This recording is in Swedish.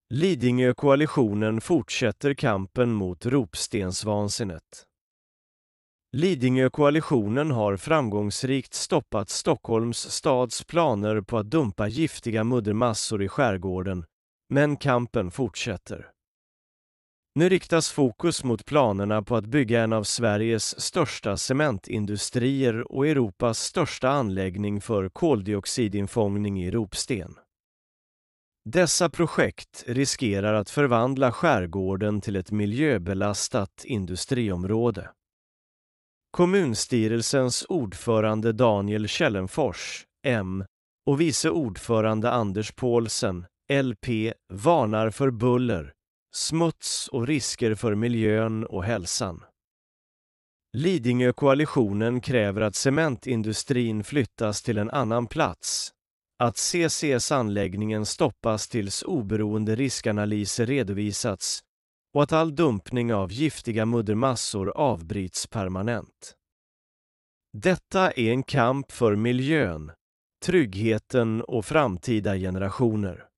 Lidingökoalitionen fortsätter kampen mot ropstensvansinnet. Lidingökoalitionen har framgångsrikt stoppat Stockholms stads planer på att dumpa giftiga muddermassor i skärgården, men kampen fortsätter. Nu riktas fokus mot planerna på att bygga en av Sveriges största cementindustrier och Europas största anläggning för koldioxidinfångning i ropsten. Dessa projekt riskerar att förvandla skärgården till ett miljöbelastat industriområde. Kommunstyrelsens ordförande Daniel Källenfors, M, och vice ordförande Anders Paulsen, LP, varnar för buller, smuts och risker för miljön och hälsan. Lidingökoalitionen kräver att cementindustrin flyttas till en annan plats, att CCS-anläggningen stoppas tills oberoende riskanalyser redovisats och att all dumpning av giftiga muddermassor avbryts permanent. Detta är en kamp för miljön, tryggheten och framtida generationer.